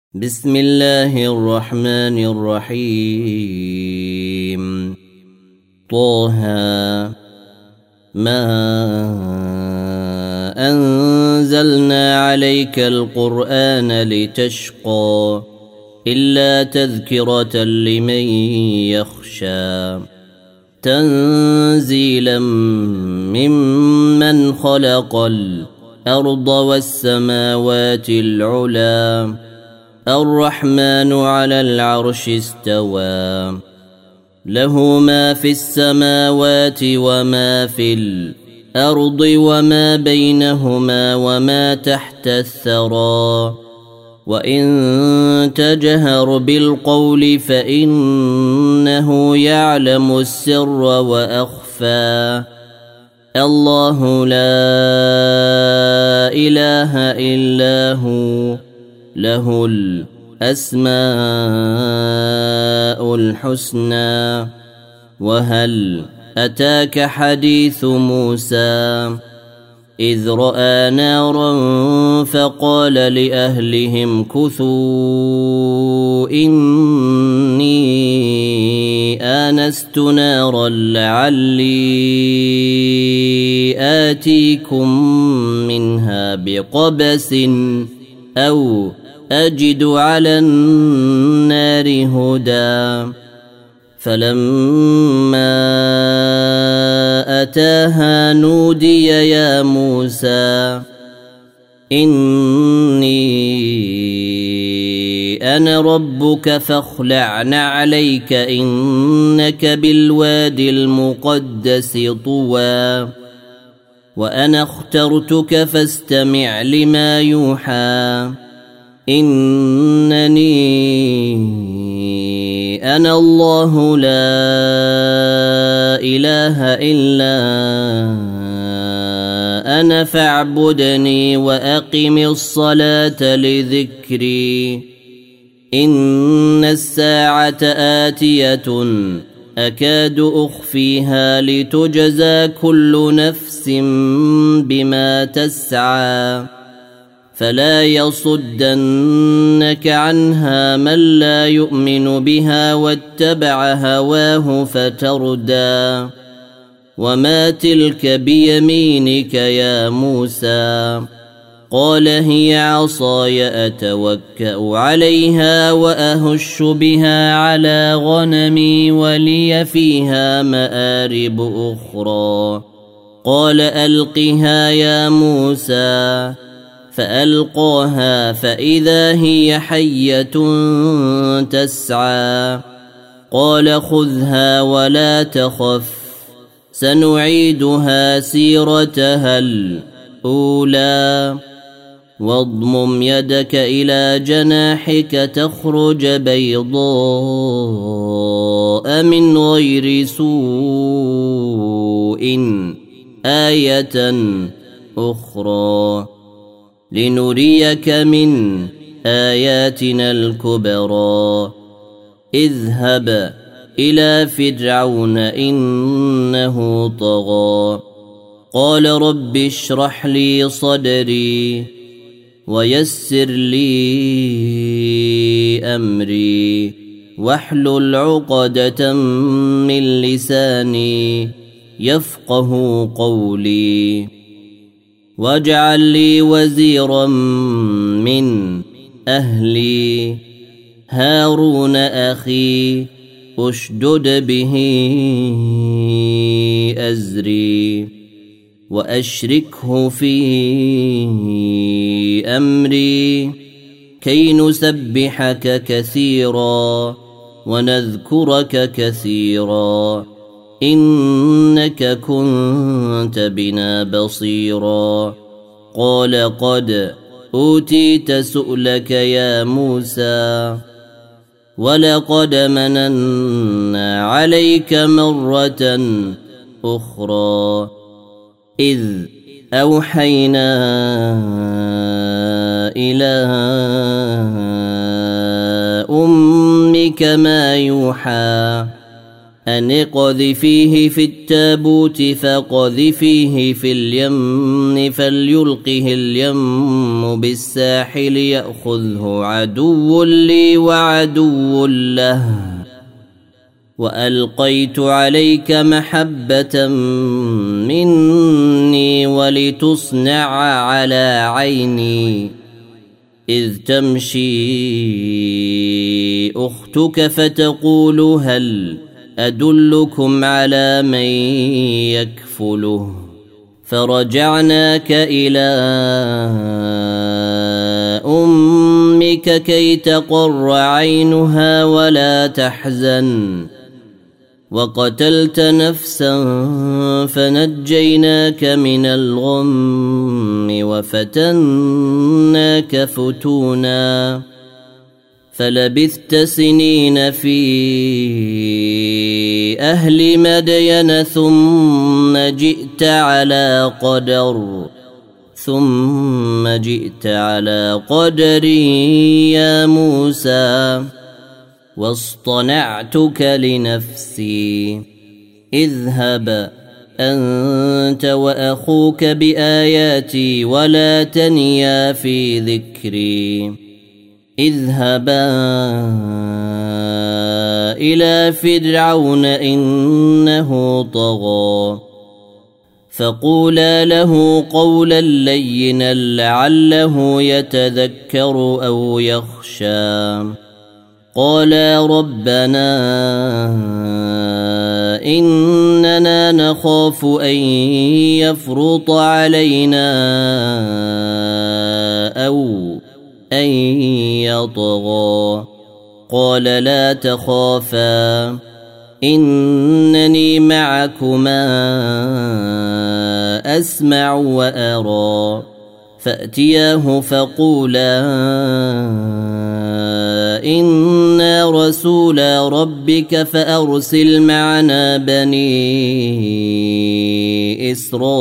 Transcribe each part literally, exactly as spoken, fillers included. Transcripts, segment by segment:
بسم الله الرحمن الرحيم طه ما أنزلنا عليك القرآن لتشقى إلا تذكرة لمن يخشى تنزيلا ممن خلق الأرض والسماوات العلى الرحمن على العرش استوى له ما في السماوات وما في الأرض وما بينهما وما تحت الثرى وإن تجهر بالقول فإنه يعلم السر وأخفى الله لا إله إلا هو له الأسماء الحسنى وهل أتاك حديث موسى إذ رأى نارا فقال لأهلهم كثوا إني آنست نارا لعلي آتيكم منها بقبس أو أجد على النار هدى فلما أتاها نودي يا موسى إني أنا ربك فاخلع نعليك إنك بالوادي المقدس طوى وأنا اخترتك فاستمع لما يوحى إنني أنا الله لا إله إلا أنا فاعبدني وأقم الصلاة لذكري إن الساعة آتية أكاد أخفيها لتجزى كل نفس بما تسعى فلا يصدنك عنها من لا يؤمن بها واتبع هواه فتردى وما تلك بيمينك يا موسى قال هي عصاي أتوكأ عليها وأهش بها على غنمي ولي فيها مآرب أخرى قال ألقها يا موسى فألقاها فإذا هي حية تسعى قال خذها ولا تخف سنعيدها سيرتها الأولى واضمم يدك إلى جناحك تخرج بيضاء من غير سوء آية أخرى لنريك من آياتنا الكبرى اذهب إلى فرعون إنه طغى قال رب اشرح لي صدري ويسر لي أمري واحلل عقدة من لساني يفقه قولي واجعل لي وزيرا من أهلي هارون أخي أشدد به أزري وأشركه في أمري كي نسبحك كثيرا ونذكرك كثيرا إنك كنت بنا بصيرا قال قد أوتيت سؤلك يا موسى ولقد مننا عليك مرة أخرى إذ أوحينا إلى أمك ما يوحى أن اقذفيه في التابوت فقذفيه في اليم فليلقه اليم بالساحل يأخذه عدو لي وعدو له وألقيت عليك محبة مني ولتصنع على عيني إذ تمشي أختك فتقول هل أدلكم على من يكفله فرجعناك إلى أمك كي تقر عينها ولا تحزن وقتلت نفسا فنجيناك من الغم وفتناك فتونا فلبثت سنين في أهل مدين ثم جئت على قدر ثم جئت على قدر يا موسى واصطنعتك لنفسي اذهب أنت وأخوك بآياتي ولا تنيا في ذكري اذهبا إلى فرعون إنه طغى فقولا له قولا لينا لعله يتذكر أو يخشى قالا ربنا إننا نخاف أن يفرط علينا أو أن يطغى قال لا تخافا إنني معكما أسمع وأرى فأتياه فقولا إنا رسولا ربك فأرسل معنا بني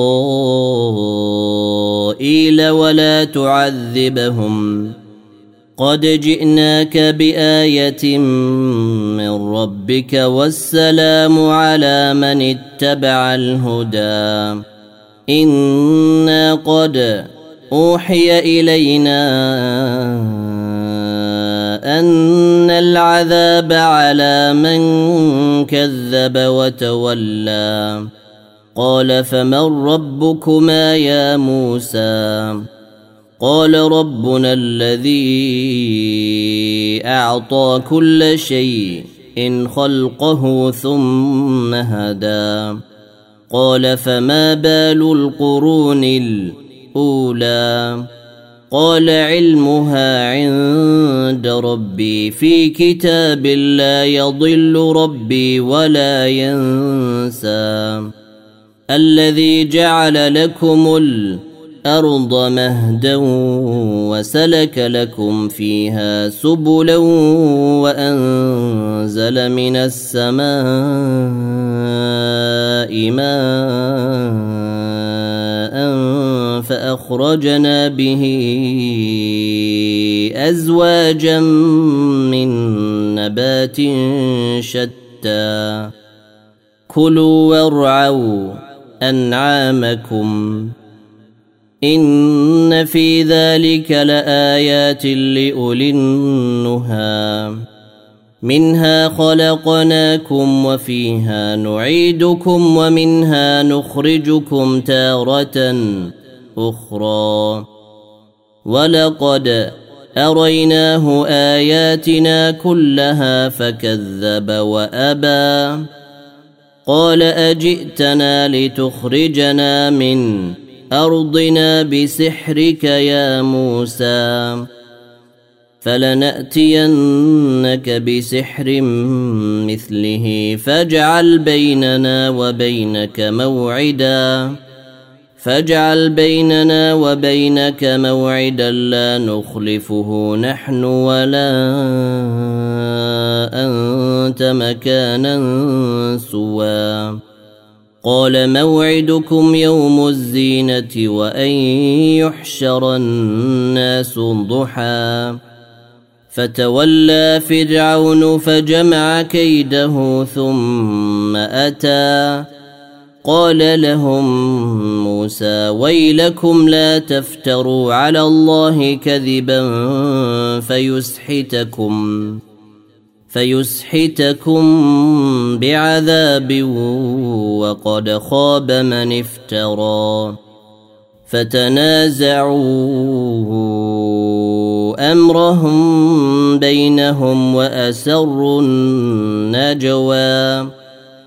إسرائيل ولا تعذبهم قد جئناك بآية من ربك والسلام على من اتبع الهدى إنا قد أوحي إلينا أن العذاب على من كذب وتولى قال فمن ربكما يا موسى قال ربنا الذي أعطى كل شيء إن خلقه ثم هدى قال فما بال القرون الأولى قال علمها عند ربي في كتاب لا يضل ربي ولا ينسى الذي جعل لكم الأرض مهدا وسلك لكم فيها سبلا وأنزل من السماء ماء فأخرجنا به أزواجا من نبات شتى كلوا وارعوا أنعامكم إن في ذلك لآيات لأولي النهى منها خلقناكم وفيها نعيدكم ومنها نخرجكم تارة أخرى ولقد أريناه آياتنا كلها فكذب وأبى قال أجئتنا لتخرجنا من أرضنا بسحرك يا موسى فلنأتينك بسحر مثله فاجعل بيننا وبينك موعدا فاجعل بيننا وبينك موعدا لا نخلفه نحن ولا أنت مكانا سوى قال موعدكم يوم الزينة وأن يحشر الناس ضحى فتولى فرعون فجمع كيده ثم أتى قال لهم موسى ويلكم لا تفتروا على الله كذبا فيسحتكم فيسحتكم بعذاب وقد خاب من افترى فتنازعوا أمرهم بينهم وأسروا النجوى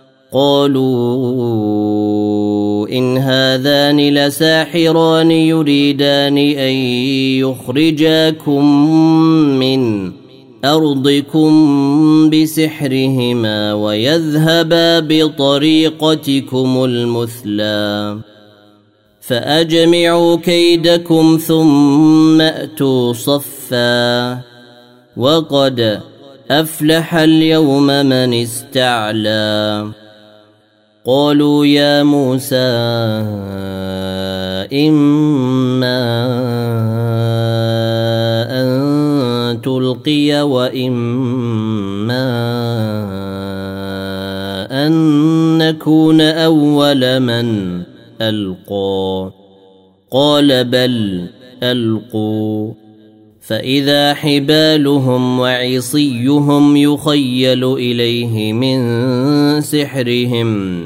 قالوا إن هذان لساحران يريدان أن يخرجاكم من أرضكم بسحرهما ويذهبا بطريقتكم المثلى فأجمعوا كيدكم ثم أتوا صفا وقد أفلح اليوم من استعلى قالوا يا موسى إما أن تلقي وإما أن نكون أول من ألقى قال بل ألقوا فإذا حبالهم وعصيهم يخيل إليه من سحرهم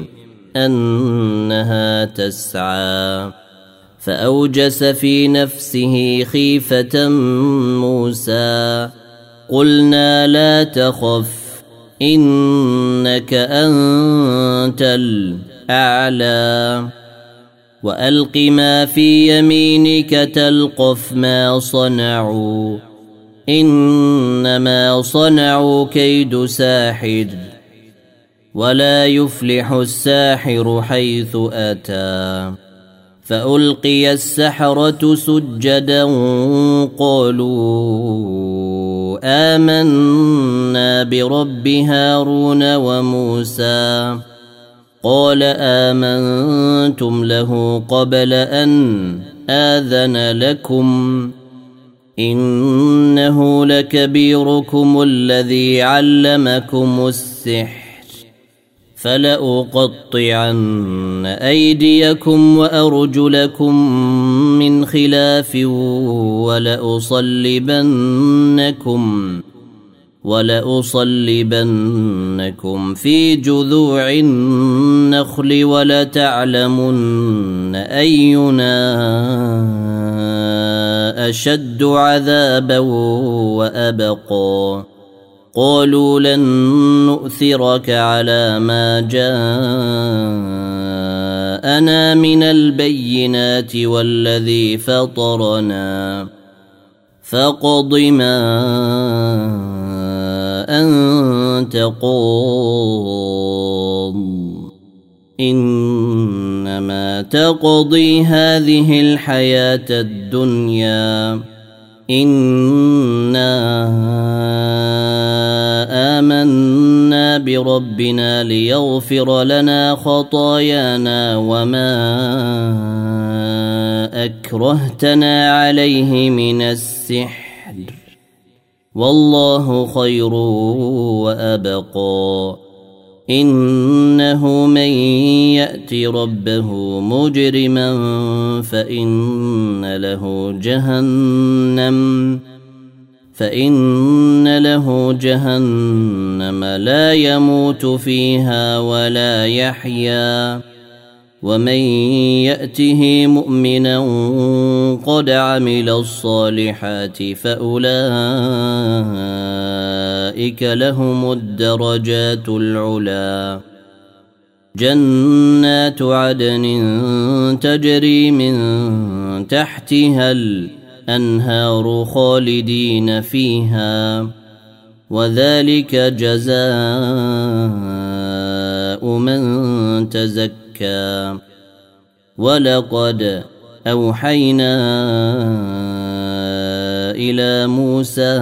أنها تسعى فأوجس في نفسه خيفة موسى قلنا لا تخف إنك أنت الأعلى وألق ما في يمينك تلقف ما صنعوا إنما صنعوا كيد ساحر ولا يفلح الساحر حيث أتى فألقي السحرة سجدا قالوا آمنا برب هارون وموسى قال آمنتم له قبل أن آذن لكم إنه لكبيركم الذي علمكم السحر فلأقطعن أيديكم وأرجلكم من خلاف ولأصلبنكم ولأصلبنكم في جذوع النخل ولتعلمن أينا أشد عذابا وأبقى قالوا لن نؤثرك على ما جاءنا من البينات والذي فطرنا فاقض ما أنت قاض إنما تقضي هذه الحياة الدنيا إنا آمنا بربنا ليغفر لنا خطايانا وما أكرهتنا عليه من السحر والله خير وأبقى إنه من يأت ربه مجرما فإن له جهنم فإن له جهنم لا يموت فيها ولا يحيا ومن يأته مؤمنا قد عمل الصالحات فأولئك لهم الدرجات العلى جنات عدن تجري من تحتها الأنهار خالدين فيها وذلك جزاء من تزكى ولقد أوحينا إلى موسى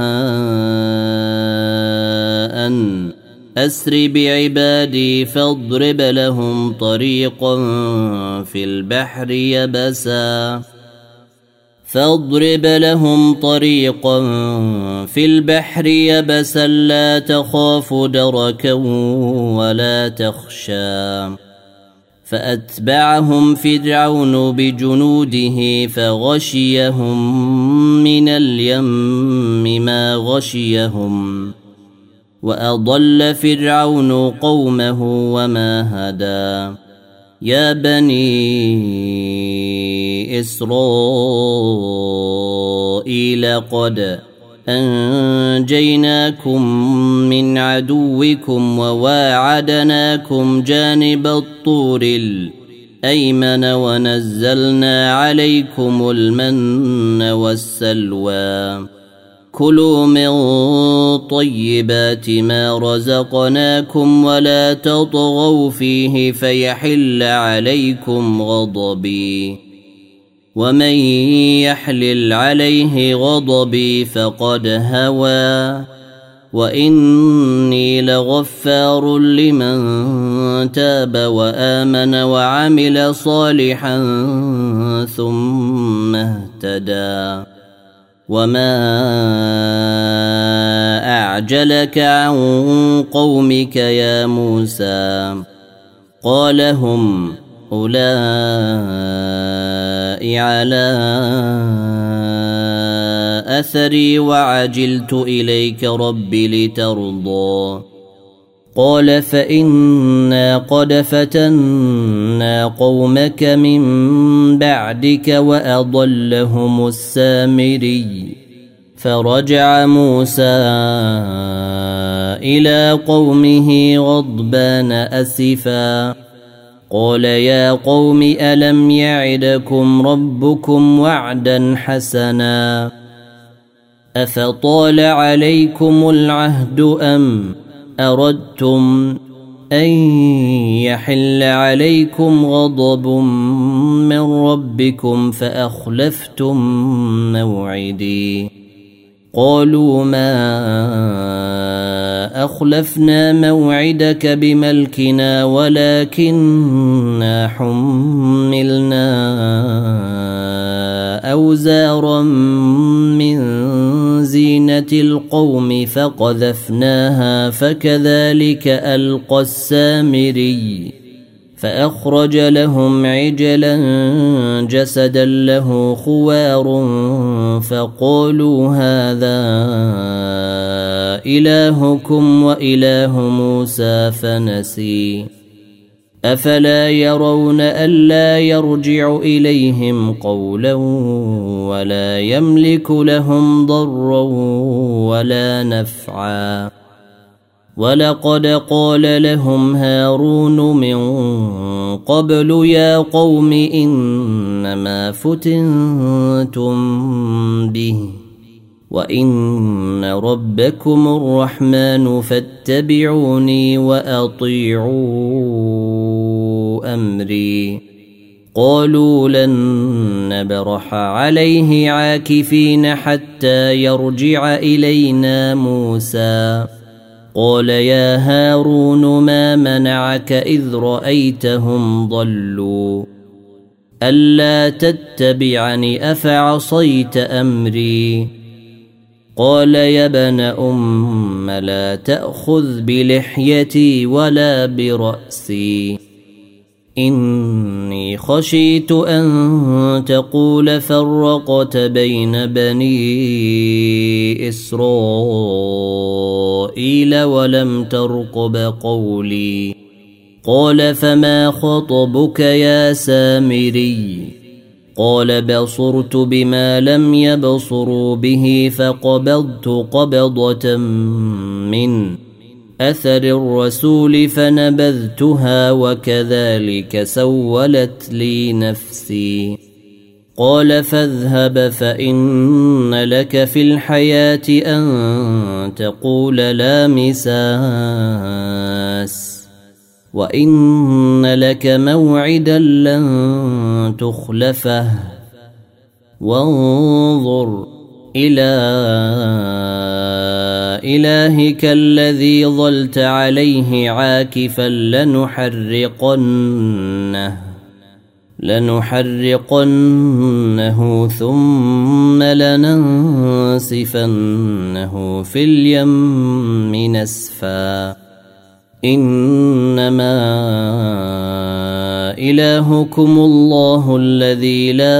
أن أسر بعبادي فاضرب لهم طريقا في البحر يبسا فاضرب لهم طريقا في البحر يبسا لا تخاف دركا ولا تخشى فأتبعهم فرعون بجنوده فغشيهم من اليم ما غشيهم وأضل فرعون قومه وما هدى يا بني إسرائيل قد أنجيناكم من عدوكم وواعدناكم جانب الطور الأيمن ونزلنا عليكم المن والسلوى كلوا من طيبات ما رزقناكم ولا تطغوا فيه فيحل عليكم غضبي ومن يحلل عليه غضبي فقد هوى وإني لغفار لمن تاب وآمن وعمل صالحا ثم اهتدى وما أعجلك عن قومك يا موسى قال هم أولئك على أثري وعجلت إليك رب لترضى قال فإنا قد فتنا قومك من بعدك وأضلهم السامري فرجع موسى إلى قومه غضبان أسفا قال يا قوم ألم يعدكم ربكم وعدا حسنا أفطال عليكم العهد أم أردتم أن يحل عليكم غضب من ربكم فأخلفتم موعدي قالوا ما أخلفنا موعدك بملكنا ولكننا حملنا أوزارا من زينة القوم فقذفناها فكذلك ألقى السامري فأخرج لهم عجلا جسدا له خوار فقالوا هذا إلهكم وإله موسى فنسي أفلا يرون ألا يرجع إليهم قولا ولا يملك لهم ضرا ولا نفعا ولقد قال لهم هارون من قبل يا قوم إنما فتنتم به وإن ربكم الرحمن فاتبعوني وأطيعوا أمري قالوا لن نبرح عليه عاكفين حتى يرجع إلينا موسى قال يا هارون ما منعك إذ رأيتهم ضلوا ألا تتبعني أفعصيت أمري قال يا ابن أم لا تأخذ بلحيتي ولا برأسي إني خشيت أن تقول فرقت بين بني إسرائيل ولم ترقب قولي قال فما خطبك يا سامري قال بصرت بما لم يبصروا به فقبضت قبضة من أثر الرسول فنبذتها وكذلك سولت لي نفسي قال فاذهب فإن لك في الحياة أن تقول لا مساس وإن لك موعدا لن تخلفه وانظر إلى إلهك الذي ظلت عليه عاكفا لنحرقنه لنحرقنه ثم لننسفنه في اليم نسفا إنما إلهكم الله الذي لا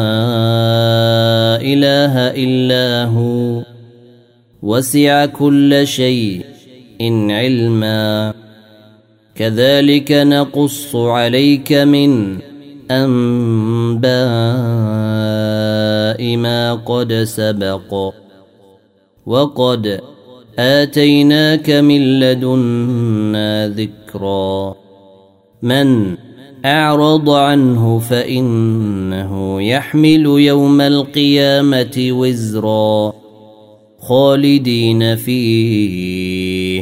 إله إلا هو وسع كل شيء إن علما كذلك نقص عليك من أنباء ما قد سبق وقد آتيناك من لدنا ذكرا من أعرض عنه فإنه يحمل يوم القيامة وزرا خالدين فيه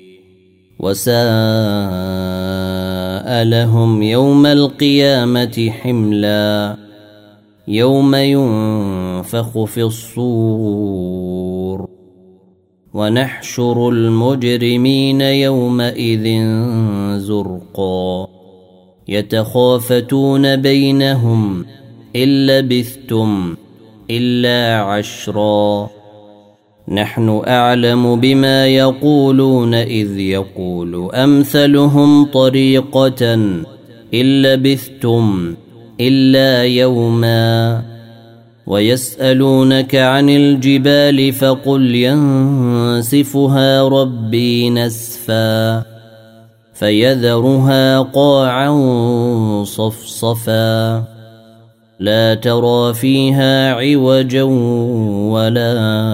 وساء لهم يوم القيامة حملا يوم ينفخ في الصور ونحشر المجرمين يومئذ زرقا يتخافتون بينهم إن لبثتم إلا عشرا نحن أعلم بما يقولون إذ يقول أمثلهم طريقة إن لبثتم إلا يوما ويسألونك عن الجبال فقل ينسفها ربي نسفا فيذرها قاعا صفصفا لا ترى فيها عوجا ولا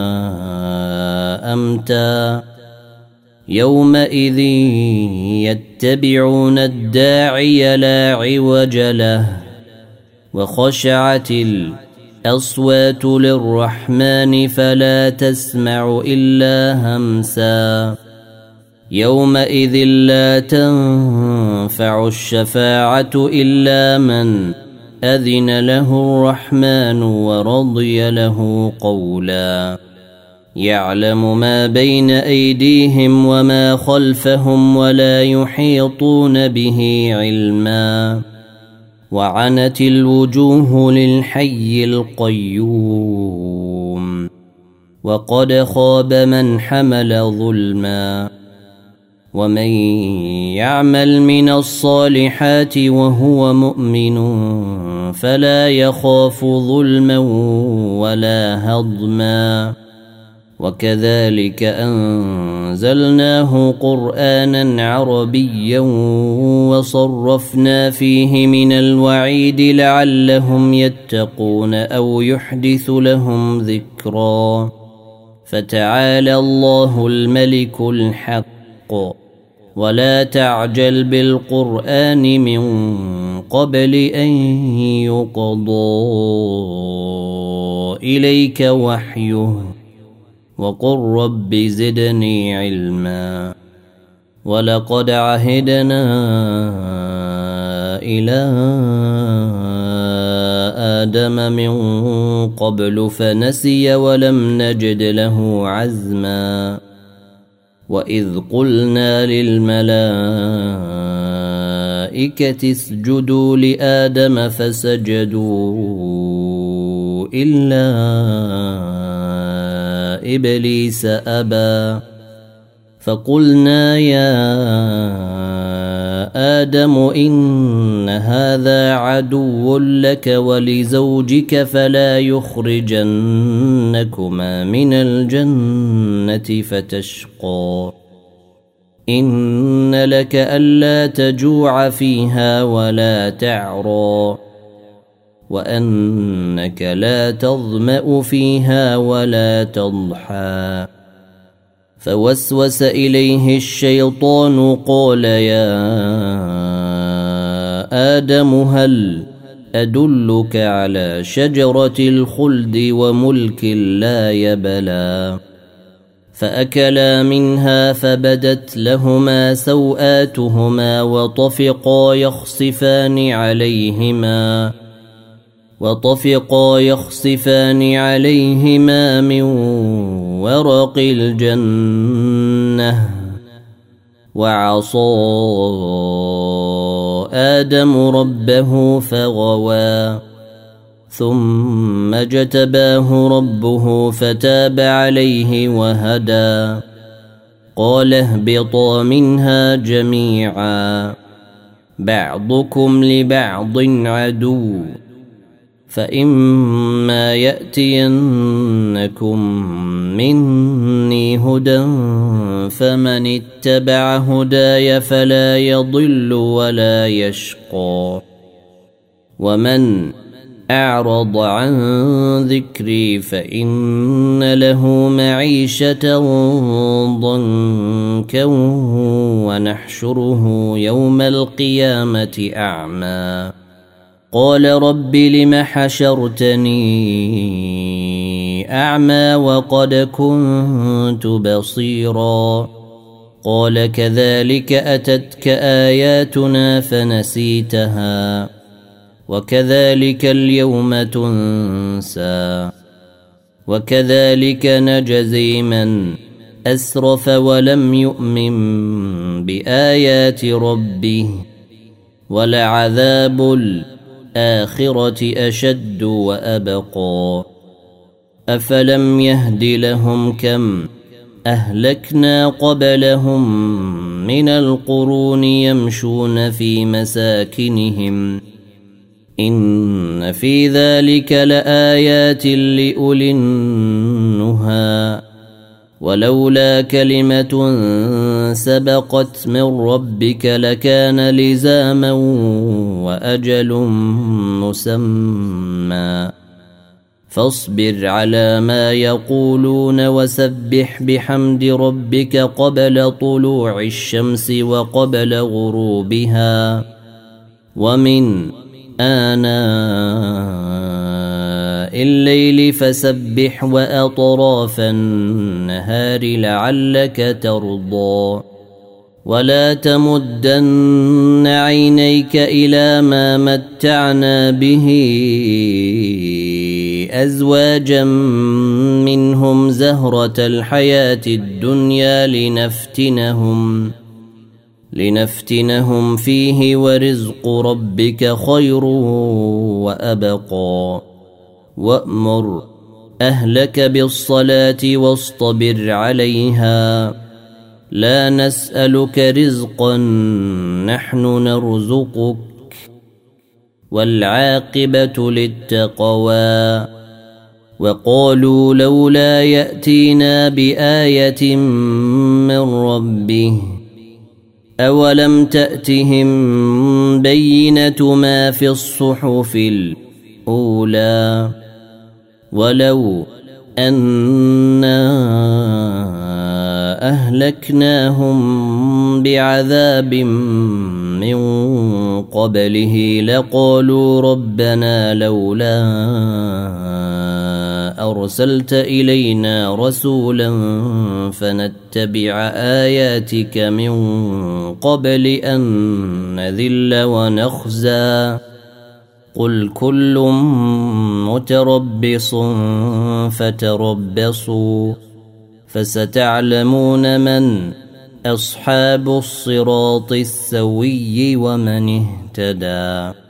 أمتا يومئذ يتبعون الداعي لا عوج له وخشعت الأصوات للرحمن فلا تسمع إلا همسا يومئذ لا تنفع الشفاعة إلا من أذن له الرحمن ورضي له قولا يعلم ما بين أيديهم وما خلفهم ولا يحيطون به علما وعنت الوجوه للحي القيوم وقد خاب من حمل ظلما ومن يعمل من الصالحات وهو مؤمن فلا يخاف ظلما ولا هضما وكذلك أنزلناه قرآنا عربيا وصرفنا فيه من الوعيد لعلهم يتقون أو يحدث لهم ذكرا فتعالى الله الملك الحق ولا تعجل بالقرآن من قبل أن يقضى إليك وحيه وقل رب زدني علما ولقد عهدنا إلى آدم من قبل فنسي ولم نجد له عزما وإذ قلنا للملائكة اسجدوا لآدم فسجدوا إلا إبليس أبى فقلنا يا آدم إن هذا عدو لك ولزوجك فلا يخرجنكما من الجنة فتشقى إن لك ألا تجوع فيها ولا تعرى وأنك لا تظمأ فيها ولا تضحى فوسوس إليه الشيطان قال يا آدم هل أدلك على شجرة الخلد وملك لا يبلى فأكلا منها فبدت لهما سوآتهما وطفقا يخصفان عليهما وطفقا يخصفان عليهما من ورق الجنة وعصى آدم ربه فغوى ثم اجتباه ربه فتاب عليه وهدى قال اهبطا منها جميعا بعضكم لبعض عدو فإما يأتينكم مني هدى فمن اتبع هداي فلا يضل ولا يشقى ومن أعرض عن ذكري فإن له معيشة ضنكا ونحشره يوم القيامة أعمى قال رب لم حشرتني أعمى وقد كنت بصيرا قال كذلك أتتك آياتنا فنسيتها وكذلك اليوم تنسى وكذلك نجزي من أسرف ولم يؤمن بآيات ربه ولعذاب الآخرة أشد وأبقى أفلم يهد لهم كم أهلكنا قبلهم من القرون يمشون في مساكنهم إن في ذلك لآيات لأولي النهى ولولا كلمة سبقت من ربك لكان لزاما وأجل مسمى فاصبر على ما يقولون وسبح بحمد ربك قبل طلوع الشمس وقبل غروبها ومن آناء الليل فسبح وأطراف النهار لعلك ترضى ولا تمدن عينيك إلى ما متعنا به أزواجا منهم زهرة الحياة الدنيا لنفتنهم لنفتنهم فيه ورزق ربك خير وأبقى وأمر أهلك بالصلاة واصطبر عليها لا نسألك رزقا نحن نرزقك والعاقبة للتقوى وقالوا لولا يأتينا بآية من ربه أولم تأتهم بينة ما في الصحف الأولى ولو أنا أهلكناهم بعذاب من قبله لقالوا ربنا لولا أرسلت إلينا رسولا فنتبع آياتك من قبل أن نذل ونخزى قل كل متربص فتربصوا فستعلمون من أصحاب الصراط السوي ومن اهتدى.